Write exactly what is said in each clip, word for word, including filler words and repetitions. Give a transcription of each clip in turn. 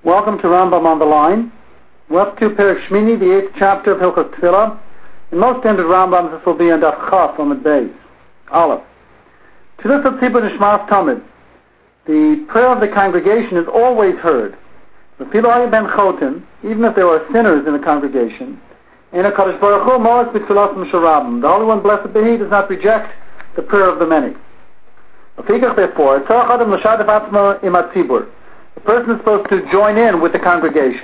Welcome to Rambam on the Line. We're up to Perek Shmini, the eighth chapter of Hilchos Tefillah. In most standard Rambams, this will be on Daf Chaf on the base. Aleph. Tefillas HaTzibur Nishmas Tamid. The prayer of the congregation is always heard. Even if there are sinners in the congregation, in a Kadosh Baruch Hu Moas B'Tfilas Misharabim, the Holy One, blessed be He, does not reject the prayer of the many. Therefore, the person is supposed to join in with the congregation.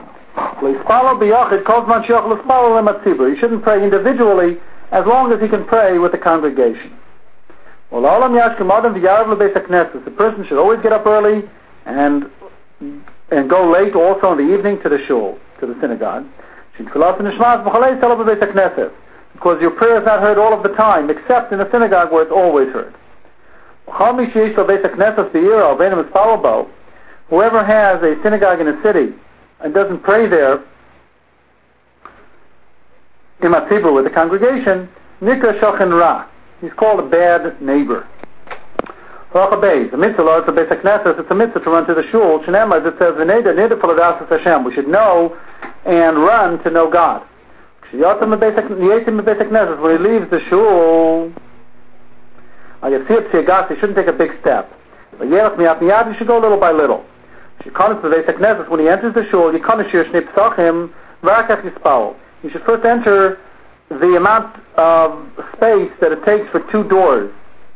He shouldn't pray individually as long as he can pray with the congregation. The person should always get up early and and go late also in the evening to the shul, to the synagogue. Because your prayer is not heard all of the time, except in the synagogue where it's always heard. Whoever has a synagogue in a city and doesn't pray there, with the congregation, Nikra Shochin Ra. He's called a bad neighbor. The mitzvah, it's a basic knesset, it's a mitzvah to run to the shul. As it says, we should know and run to know God. When he leaves the shul, he shouldn't take a big step. You should go little by little. When he enters the shul, you should first enter the amount of space that it takes for two doors.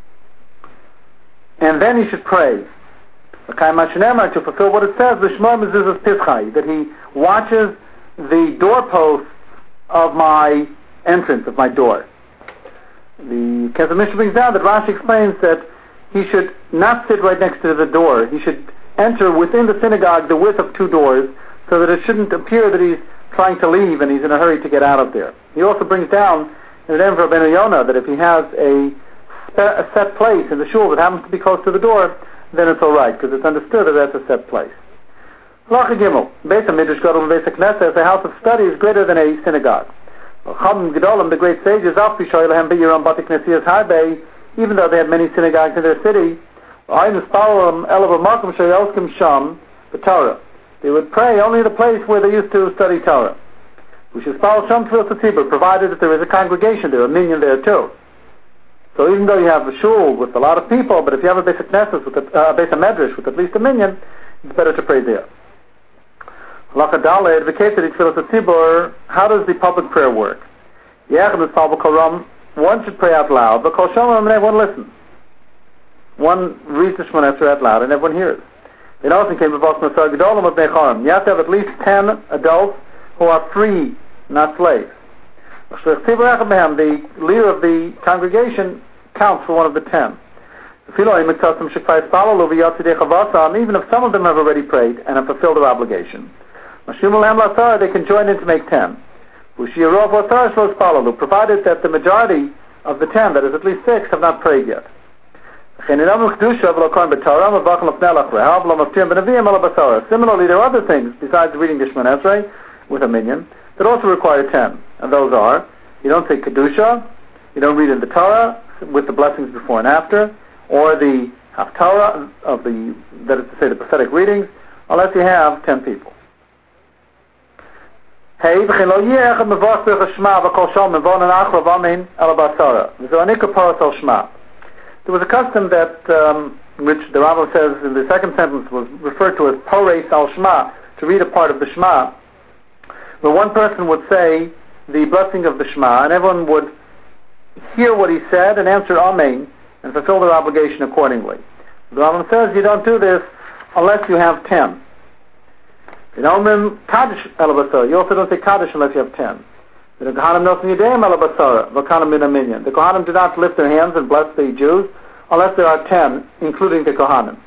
And then he should pray. To fulfill what it says, that he watches the doorpost of my entrance, of my door. The Kesef Mishnah brings down that Rashi explains that he should not sit right next to the door. He should enter within the synagogue the width of two doors, so that it shouldn't appear that he's trying to leave and he's in a hurry to get out of there. He also brings down in the name of Rabbeinu Yonah that if he has a, a set place in the shul that happens to be close to the door, then it's all right, because it's understood that that's a set place. Lacha Gimel, Beis HaMidrash Gadol Beis HaKnesset, a house of study is greater than a synagogue. Chacham Gedolim, the great sages, even though they had many synagogues in their city, they would pray only in the place where they used to study Torah. Provided that there is a congregation there, a minyan there too. So even though you have a shul with a lot of people, but if you have a basic knesset with a uh, basic medrash with at least a minyan, it's better to pray there. How does the public prayer work? One should pray out loud, but and everyone listens. One reads the Shemona Esrei out loud and everyone hears. You have to have at least ten adults who are free, not slaves. The leader of the congregation counts for one of the ten. Even if some of them have already prayed and have fulfilled their obligation, they can join in to make ten. Provided that the majority of the ten, that is at least six, have not prayed yet. Similarly, there are other things besides reading the Shemona Esrei with a minyan that also require ten, and those are: you don't say kedusha, you don't read in the Torah with the blessings before and after, or the haftarah of the, that is to say, the prophetic readings, unless you have ten people. Hey, there was a custom that, um, which the Rambam says in the second sentence was referred to as Poreis al Shema, to read a part of the Shema, where one person would say the blessing of the Shema, and everyone would hear what he said and answer Amen, and fulfill their obligation accordingly. The Rambam says you don't do this unless you have ten. You don't mean Kaddish elabasar. You also don't say Kaddish unless you have ten. The Kohanim do not lift their hands and bless the Jews unless there are ten, including the Kohanim.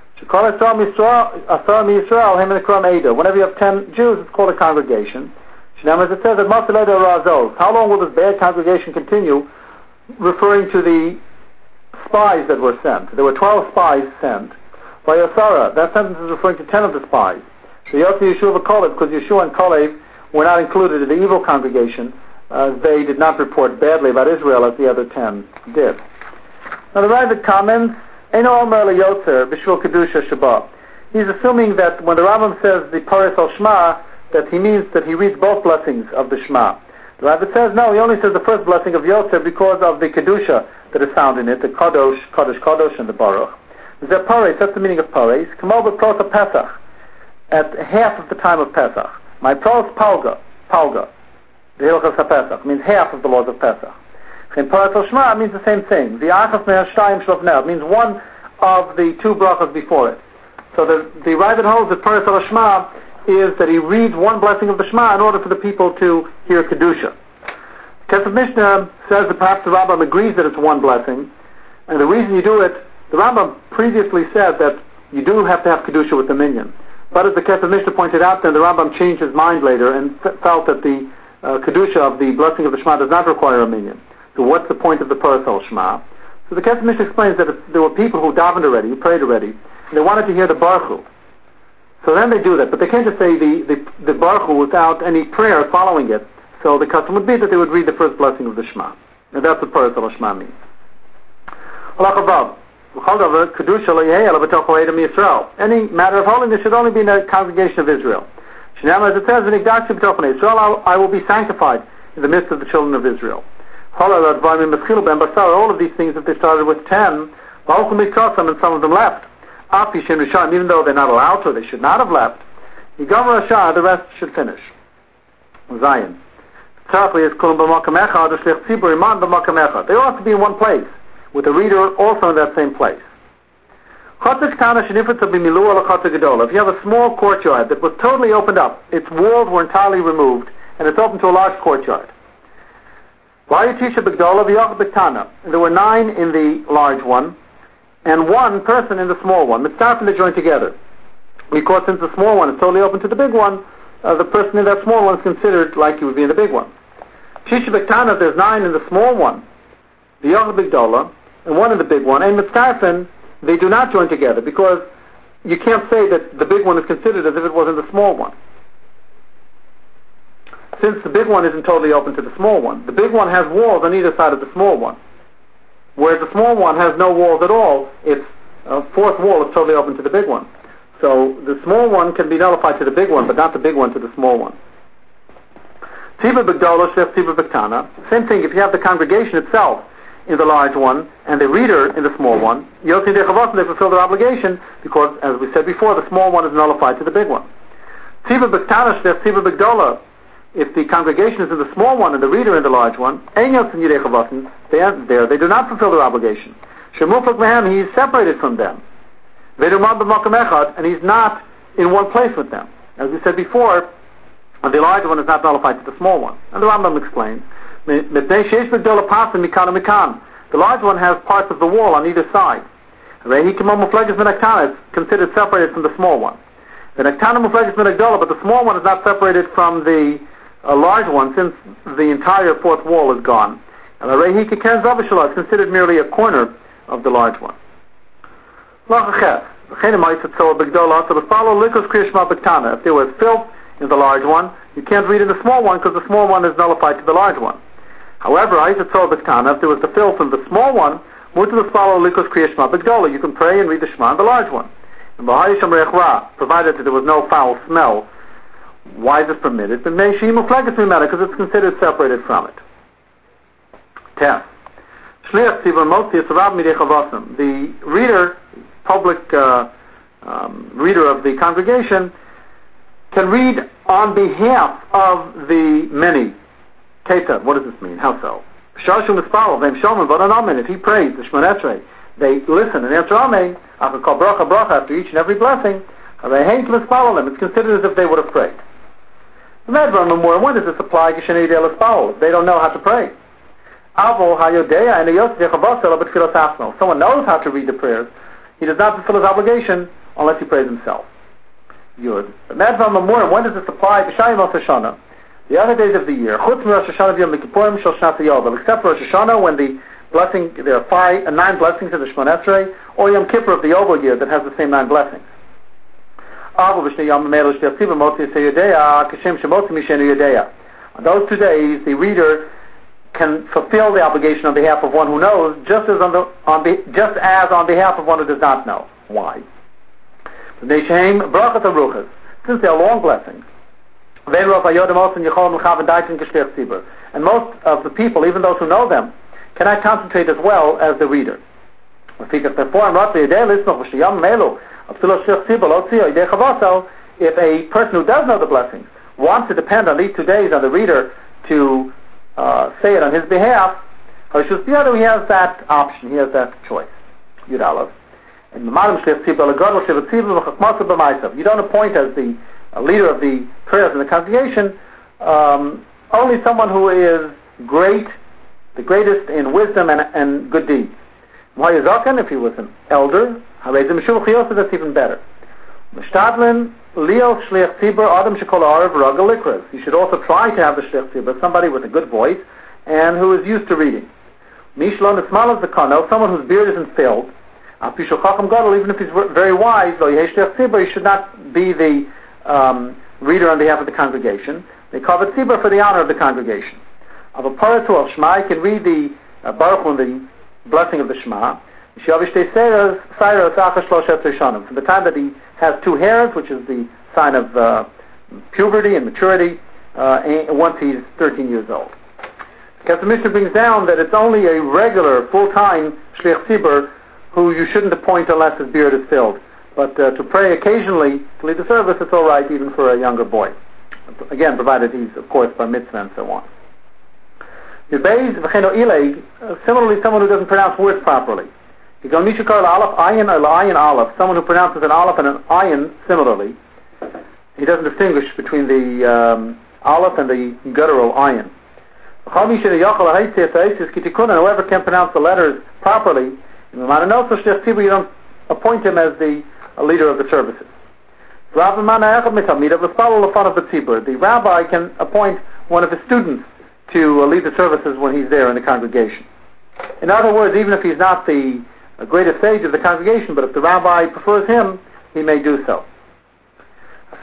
Whenever you have ten Jews, it's called a congregation. As it says, how long will this bad congregation continue? Referring to the spies that were sent. There were twelve spies sent by Yasara. That sentence is referring to ten of the spies. So Yossi Yeshua Kalev, because Yeshua and Kalev were not included in the evil congregation, uh, they did not report badly about Israel as the other ten did. Now the Ravid comments, Eino Omer LeYotzer B'Shvil Kedusha Shabbat. he's assuming that when the Rambam says the Paris al Shema, that he means that he reads both blessings of the Shema. The Rabbit says, no, he only says the first blessing of Yotzer because of the Kedusha that is found in it, the Kadosh, Kadosh, Kadosh, and the Baruch. The Paris, that's the meaning of Paris. Kamoba Pros of Pesach, at half of the time of Pesach. My Pros Palga, Palga, the Hilchos HaPesach, means half of the laws of Pesach. In Paris al Shema means the same thing. The Achas Me'er Shtayim Shlof Ner means one of the two brachas before it. So the, the Rabbit holds that Paris al Shema is that he reads one blessing of the Shema in order for the people to hear Kedusha. Kesef Mishnah says that perhaps the Rambam agrees that it's one blessing, and the reason you do it, the Rambam previously said that you do have to have Kedusha with the minyan. But as the Kesef Mishnah pointed out, then the Rambam changed his mind later and f- felt that the uh, Kedusha of the blessing of the Shema does not require a minyan. So what's the point of the Paras al Shema? So the Kesef Mishnah explains that if there were people who davened already, who prayed already, and they wanted to hear the Baruch Hu. So then they do that, but they can't just say the, the, the Baruch Hu without any prayer following it. So the custom would be that they would read the first blessing of the Shema. And that's what Paras al Shema means. Any matter of holiness should only be in the congregation of Israel. As it says in Israel, I will be sanctified in the midst of the children of Israel. All of these things, if they started with ten, and some of them left, even though they're not allowed to, they should not have left, the rest should finish. Zion. They ought to be in one place, with the reader also in that same place. If you have a small courtyard that was totally opened up, its walls were entirely removed, and it's open to a large courtyard. There were nine in the large one, and one person in the small one. Mitzvah they joined together. Because since the small one is totally open to the big one, uh, the person in that small one is considered like he would be in the big one. Shisha B'Ktana, there's nine in the small one, the Yochad B'Gdola, and one in the big one. And Mitzvah, they do not join together, because you can't say that the big one is considered as if it was in the small one. Since the big one isn't totally open to the small one, the big one has walls on either side of the small one. Whereas the small one has no walls at all, its uh, fourth wall is totally open to the big one. So the small one can be nullified to the big one, but not the big one to the small one. Tzibur B'Gdola Shef Tzibur B'Ktana. Same thing, if you have the congregation itself in the large one, and the reader in the small one, Yotzi Dechavos, they fulfill their obligation, because, as we said before, the small one is nullified to the big one. Tzibur B'Ktana Shef Tzibur B'Gdola. If the congregation is in the small one and the reader in the large one, they are there, they do not fulfill their obligation. Shemufak Mehem, he is separated from them. And he's not in one place with them. As we said before, the large one is not nullified to the small one. And the Rambam explains, the large one has parts of the wall on either side. It's considered separated from the small one. The but the small one is not separated from the uh, large one, since the entire fourth wall is gone. It's considered merely a corner of the large one. If there was filth in the large one, you can't read in the small one, because the small one is nullified to the large one. However, if there was the filth in the small one, you can pray and read the Shema in the large one. Provided that there was no foul smell, why is this permitted? Because it's considered separated from it. ten. The reader, public uh, um, reader of the congregation, can read on behalf of the many. Keta, what does this mean? How so? If he prays the Shemon Esrei, they listen and answer Amen. After call bracha bracha after each and every blessing, it's considered as if they would have prayed. When does this apply? They don't know how to pray. Someone knows how to read the prayers. He does not fulfill his obligation unless he prays himself. Yud. When does this apply? The other days of the year. Except for Rosh Hashanah, when the blessing, there are five, uh, nine blessings in the Shemon Esrei, or Yom Kippur of the Oval year that has the same nine blessings. On those two days, the reader can fulfill the obligation on behalf of one who knows, just as on, the, on be, just as on behalf of one who does not know. Why? Since they are long blessings. And most of the people, even those who know them, cannot concentrate as well as the reader. If a person who does know the blessings wants to depend on these two days on the reader to uh, say it on his behalf, he has that option, he has that choice. Yud Aleph. You don't appoint as the uh, leader of the prayers in the congregation um, only someone who is great, the greatest in wisdom and, and good deeds. If he was an elder, that's even better. You should also try to have the shliach tzibur, somebody with a good voice and who is used to reading. Someone whose beard isn't filled, even if he's very wise, though he should not be the um, reader on behalf of the congregation. They call it tzibur for the honor of the congregation. Of a paratu of Shema, he can read the uh, Baruch Hu, the blessing of the Shema. From the time that he has two hairs, which is the sign of uh, puberty and maturity, uh, once he's thirteen years old. Because the Mishnah brings down that it's only a regular, full-time shliach tzibur who you shouldn't appoint unless his beard is filled. But uh, to pray occasionally, to lead the service, it's all right even for a younger boy. Again, provided he's, of course, bar mitzvah and so on. Similarly, someone who doesn't pronounce words properly. Someone who pronounces an aleph and an ayin similarly. He doesn't distinguish between the um, aleph and the guttural ayin. Whoever can pronounce the letters properly, you don't appoint him as the leader of the services. The rabbi can appoint one of his students to lead the services when he's there in the congregation. In other words, even if he's not the greatest sage of the congregation, but if the rabbi prefers him, he may do so. A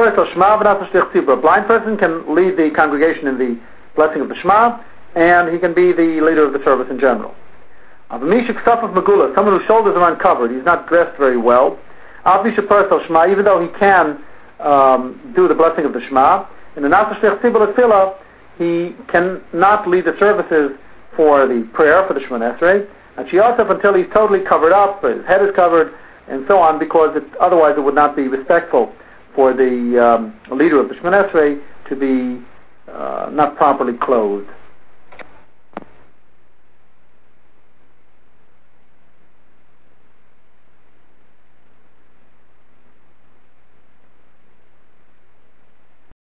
blind person can lead the congregation in the blessing of the Shema, and he can be the leader of the service in general. Someone whose shoulders are uncovered, he's not dressed very well, even though he can um, do the blessing of the Shema, in the Nasa Shliach Tzibur Tefillah, he cannot lead the services for the prayer, for the Shemoneh Esrei, and Shiyosef until he's totally covered up, his head is covered, and so on, because it, otherwise it would not be respectful for the um, leader of the Shemoneh Esrei to be uh, not properly clothed.